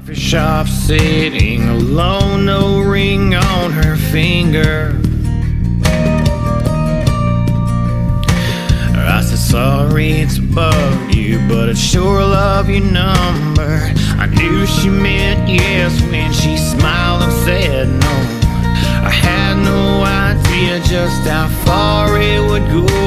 Coffee shop sitting alone, no ring on her finger. I said, sorry, it's above you, but I'd sure love your number. I knew she meant yes when she smiled and said no. I had no idea just how far it would go.